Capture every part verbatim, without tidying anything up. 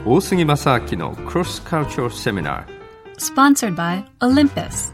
大杉正明の Cross Cultural Seminar Sponsored by Olympus.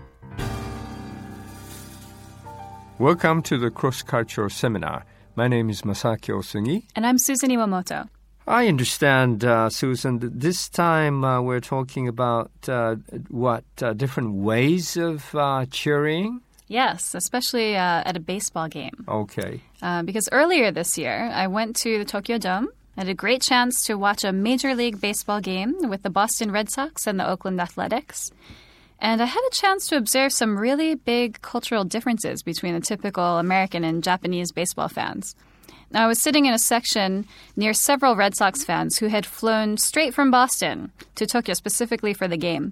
Welcome to the Cross Cultural Seminar. My name is Masaaki Osugi. And I'm Susan Iwamoto. I understand, uh, Susan, that this time uh, we're talking about uh, what, uh, different ways of uh, cheering? Yes, especially uh, at a baseball game. Okay. Uh, because earlier this year, I went to the Tokyo Dome. I had a great chance to watch a Major League Baseball game with the Boston Red Sox and the Oakland Athletics. And I had a chance to observe some really big cultural differences between the typical American and Japanese baseball fans. Now, I was sitting in a section near several Red Sox fans who had flown straight from Boston to Tokyo specifically for the game.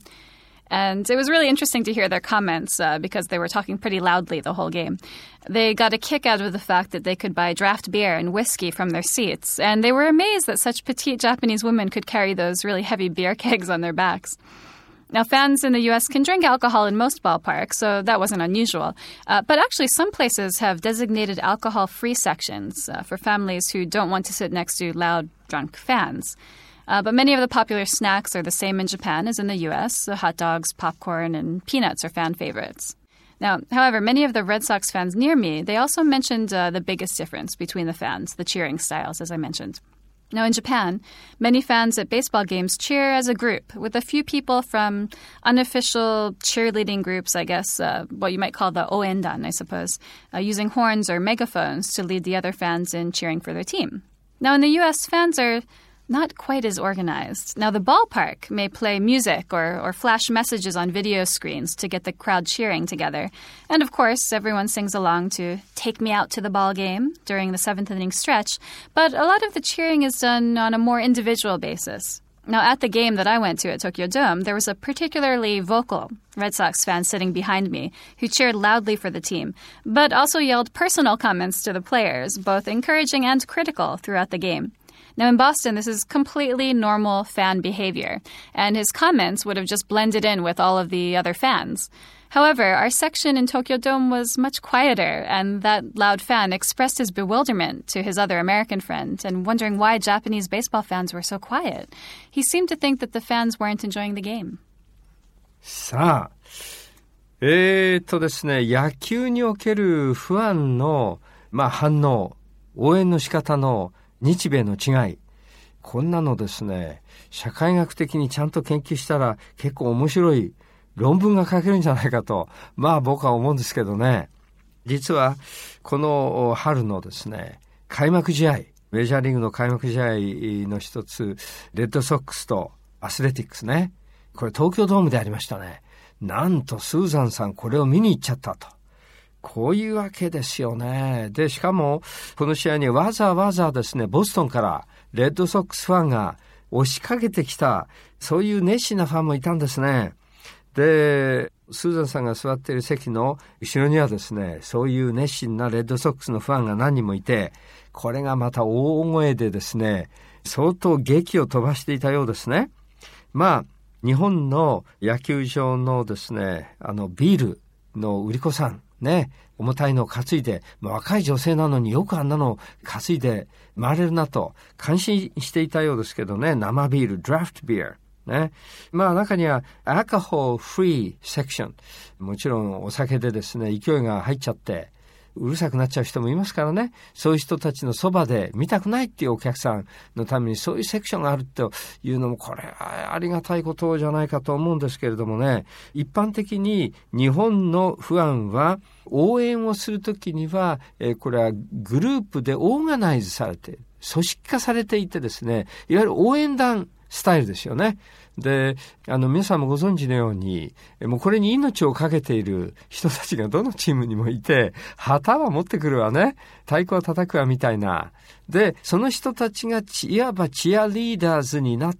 And it was really interesting to hear their comments uh, because they were talking pretty loudly the whole game. They got a kick out of the fact that they could buy draft beer and whiskey from their seats. And they were amazed that such petite Japanese women could carry those really heavy beer kegs on their backs. Now, fans in the U S can drink alcohol in most ballparks, so that wasn't unusual. Uh, but actually, some places have designated alcohol-free sections uh, for families who don't want to sit next to loud, drunk fans. Uh, but many of the popular snacks are the same in Japan as in the U S. So hot dogs, popcorn, and peanuts are fan favorites. Now, however, many of the Red Sox fans near me, they also mentioned uh, the biggest difference between the fans, the cheering styles, as I mentioned. Now, in Japan, many fans at baseball games cheer as a group, with a few people from unofficial cheerleading groups, I guess, uh, what you might call the oendan, I suppose, uh, using horns or megaphones to lead the other fans in cheering for their team. Now, in the U S, fans are not quite as organized. Now, the ballpark may play music or, or flash messages on video screens to get the crowd cheering together. And, of course, everyone sings along to Take Me Out to the Ball Game during the seventh inning stretch. But a lot of the cheering is done on a more individual basis. Now, at the game that I went to at Tokyo Dome, there was a particularly vocal Red Sox fan sitting behind me who cheered loudly for the team, but also yelled personal comments to the players, both encouraging and critical throughout the game. Now, in Boston, this is completely normal fan behavior, and his comments would have just blended in with all of the other fans. However, our section in Tokyo Dome was much quieter, and that loud fan expressed his bewilderment to his other American friend and wondering why Japanese baseball fans were so quiet. He seemed to think that the fans weren't enjoying the game. さあ、えーっとですね、野球におけるファンの、まあ、反応、応援の仕方の日米の違い、こんなのですね、社会学的にちゃんと研究したら結構面白い論文が書けるんじゃないかと、まあ僕は思うんですけどね。実はこの春のですね、開幕試合、メジャーリーグの開幕試合の一つ、レッドソックスとアスレティックスね。これ東京ドームでありましたね。なんとスーザンさんこれを見に行っちゃったと。こういうわけですよね。で、しかも、この試合にわざわざですね、ボストンからレッドソックスファンが押しかけてきた、そういう熱心なファンもいたんですね。で、スーザンさんが座っている席の後ろにはですね、そういう熱心なレッドソックスのファンが何人もいて、これがまた大声でですね、相当劇を飛ばしていたようですね。まあ、日本の野球場のですね、あの、ビールの売り子さん、ね、重たいのを担いで、まあ、若い女性なのによくあんなのを担いで回れるなと感心していたようですけどね、生ビール、ドラフトビール。ね。まあ中にはアルコールフリーセクション。もちろんお酒でですね、勢いが入っちゃって、うるさくなっちゃう人もいますからね。そういう人たちのそばで見たくないっていうお客さんのためにそういうセクションがあるというのもこれはありがたいことじゃないかと思うんですけれどもね。一般的に日本のファンは応援をするときには、えー、これはグループでオーガナイズされて、組織化されていてですね、いわゆる応援団スタイルですよね。で、あの皆さんもご存知のように、もうこれに命をかけている人たちがどのチームにもいて、旗は持ってくるわね、太鼓は叩くわみたいな。で、その人たちがいわばチアリーダーズになって、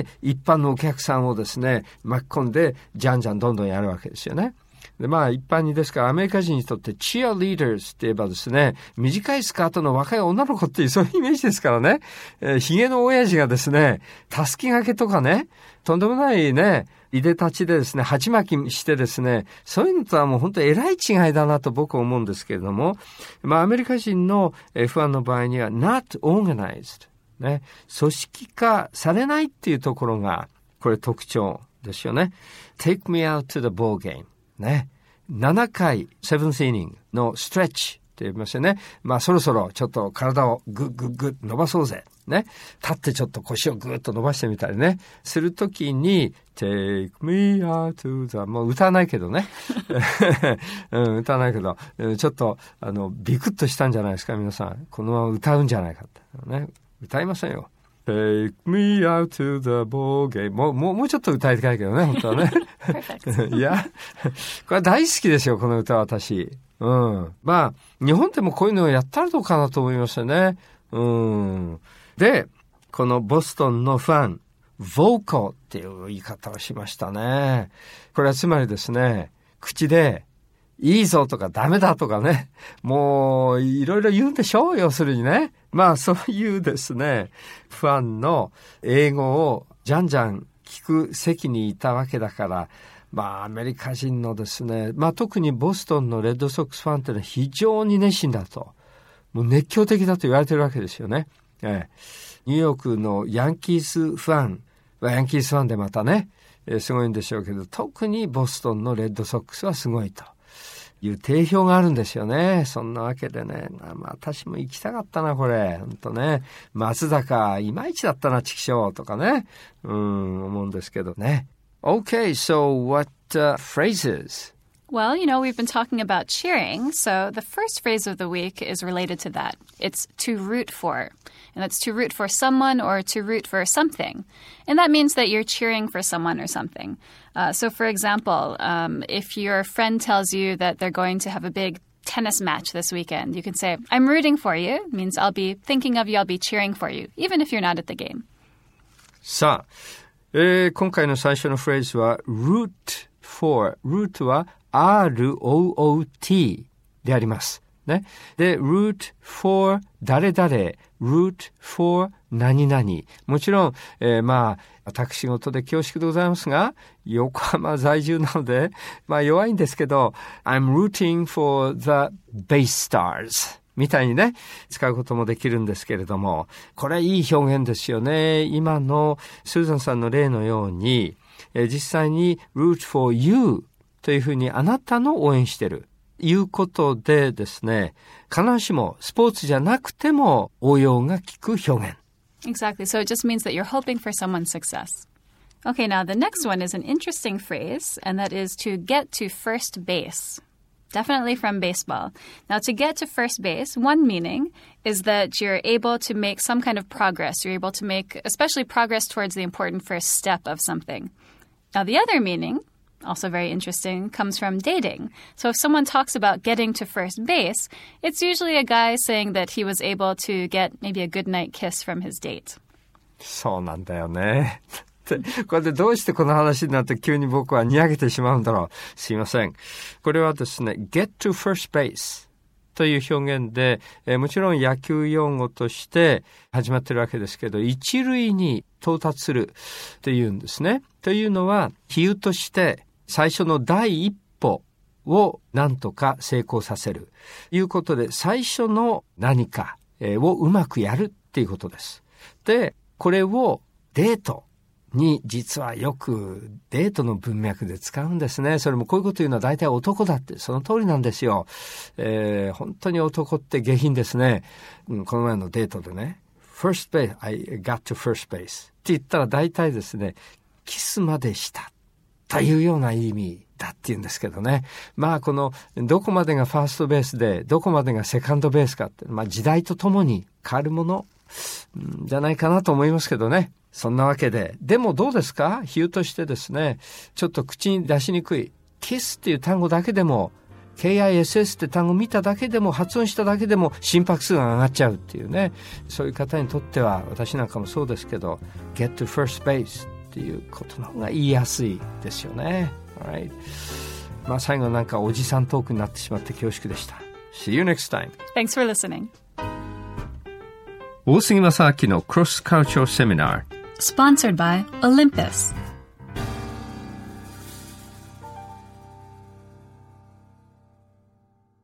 一般のお客さんをですね、巻き込んで、じゃんじゃんどんどんやるわけですよね。で、まあ一般にですからアメリカ人にとってチアリーダーズって言えばですね、短いスカートの若い女の子っていうそういうイメージですからね、えー、ヒゲの親父がですね、たすき掛けとかね、とんでもないね、いでたちでですね、鉢巻きしてですね、そういうのとはもう本当に偉い違いだなと僕は思うんですけれども、まあアメリカ人のファンの場合には not organized ね。組織化されないっていうところが、これ特徴ですよね。Take me out to the ball game。ね。ななかい、セブンスイニングのストレッチって言いますよね。まあそろそろちょっと体をグッグッグッ伸ばそうぜ。ね。立ってちょっと腰をグッと伸ばしてみたりね。するときに、Take me out to the... もう歌わないけどね。うん、歌わないけど、ちょっと、あの、ビクッとしたんじゃないですか、皆さん。このまま歌うんじゃないかって。ね。歌いませんよ。Take me out to the ball game. もう、もう、もうちょっと歌いたいけどね、本当はね。いや、これ大好きですよ、この歌は私。うん。まあ、日本でもこういうのをやったらどうかなと思いましたね。うん。で、このボストンのファン、vocal っていう言い方をしましたね。これはつまりですね、口で、いいぞとかダメだとかね、もういろいろ言うんでしょう、要するにね。まあそういうですね、ファンの英語をじゃんじゃん聞く席にいたわけだから、まあアメリカ人のですね、まあ特にボストンのレッドソックスファンっていうのは非常に熱心だと。もう熱狂的だと言われてるわけですよね。ええ、ニューヨークのヤンキースファンはヤンキースファンでまたね、えー、すごいんでしょうけど、特にボストンのレッドソックスはすごいという定評があるんですよね。そんなわけでね、まあ私も行きたかったな、これ。ほんとね、松坂いまいちだったな、チキショーとかね、うん、思うんですけどね。Okay, so what、uh, phrases? Well, you know, we've been talking about cheering, so the first phrase of the week is related to that. It's to root for, and that's to root for someone or to root for something. And that means that you're cheering for someone or something. Uh, so, for example, um, if your friend tells you that they're going to have a big tennis match this weekend, you can say, I'm rooting for you. It means I'll be thinking of you, I'll be cheering for you, even if you're not at the game. さあ、えー、今回の最初のフレーズは root for。root はアールオーオーティー であります。ね。で、root for 誰々、root for 何々。もちろん、えー、まあ、私事で恐縮でございますが、横浜在住なので、まあ弱いんですけど、I'm rooting for the Bay Stars。みたいにね、使うこともできるんですけれども、これいい表現ですよね。今のスーザンさんの例のように、えー、実際に root for youというふうにあなたの応援してるいうことでですね、必ずしもスポーツじゃなくても応用が効く表現。 Exactly. So it just means that you're hoping for someone's success. Okay, now the next one is an interesting phrase, and that is to get to first base. Definitely from baseball. Now, to get to first base, one meaning is that you're able to make some kind of progress. You're able to make, especially progress towards the important first step of something. Now, the other meaning, also very interesting, comes from dating. So if someone talks about getting to first base, it's usually a guy saying that he was able to get maybe a goodnight kiss from his date. そうなんだよね。これでどうしてこの話になって急に僕はにやげてしまうんだろう。すいません。これはですね、get to first base という表現で、えー、もちろん野球用語として始まってるわけですけど、一塁に到達するというんですね。というのは、比喩として最初の第一歩を何とか成功させるということで、最初の何かをうまくやるっていうことです。で、これをデートに実はよくデートの文脈で使うんですね。それもこういうこと言うのは大体男だってその通りなんですよ。えー、本当に男って下品ですね。うん、この前のデートでね、first base, I got to first base って言ったら大体ですね、キスまでしたというような意味だって言うんですけどね。まあこのどこまでがファーストベースでどこまでがセカンドベースかって、まあ時代とともに変わるものじゃないかなと思いますけどね。そんなわけで。でもどうですか？比喩としてですね、ちょっと口に出しにくい。キスっていう単語だけでも、ケーアイエスエス って単語見ただけでも、発音しただけでも心拍数が上がっちゃうっていうね。そういう方にとっては、私なんかもそうですけど、get to first base っていうことの方が言いやすいですよね。Alright. まあ最後なんかおじさんトークになってしまって恐縮でした。See you next time. Thanks for listening. 大杉正明の Cross Cultural Seminar。Sponsored by Olympus.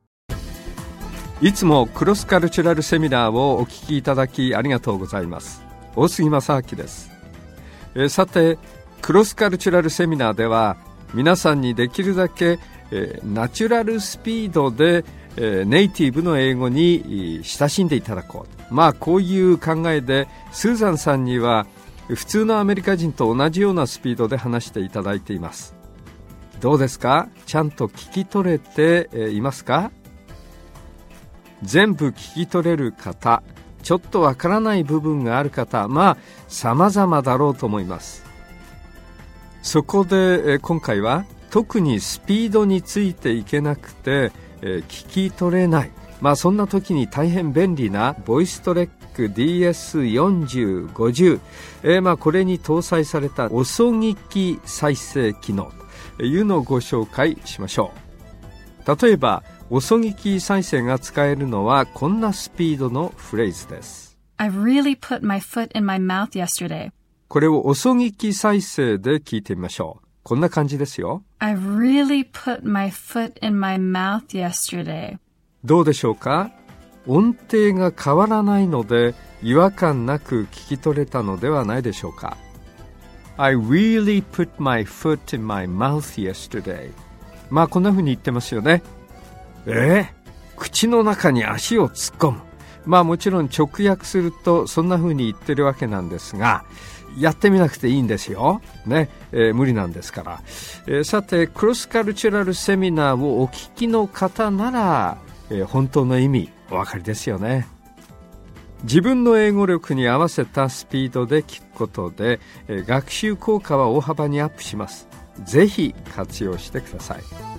いつもクロスカルチュラルセミナーをお聞きいただきありがとうございます。 大杉正明です。えー、さてクロスカルチュラルセミナーでは皆さんにできるだけ、えー、ナチュラルスピードで、えー、ネイティブの英語に親しんでいただこう。まあこういう考えでスーザンさんには普通のアメリカ人と同じようなスピードで話していただいています。どうですか？ちゃんと聞き取れて、えー、いますか？全部聞き取れる方、ちょっとわからない部分がある方、まあ様々だろうと思います。そこで、えー、今回は特にスピードについていけなくて、えー、聞き取れない、まあそんな時に大変便利なボイストレック ディーエスよんじゅうごじゅう、えー、まあこれに搭載された遅聞き再生機能というのをご紹介しましょう。例えば遅聞き再生が使えるのはこんなスピードのフレーズです。 I've really put my foot in my mouth yesterday. これを遅聞き再生で聞いてみましょう。こんな感じですよ。 I've really put my foot in my mouth yesterday. どうでしょうか？音程が変わらないので違和感なく聞き取れたのではないでしょうか。 I really put my foot in my mouth yesterday。 まあこんな風に言ってますよね。えー、口の中に足を突っ込む。まあもちろん直訳するとそんな風に言ってるわけなんですが、やってみなくていいんですよ、ねえー、無理なんですから、えー、さてクロスカルチュラルセミナーをお聞きの方なら、えー、本当の意味お分かりですよね。自分の英語力に合わせたスピードで聞くことで、えー、学習効果は大幅にアップします。ぜひ活用してください。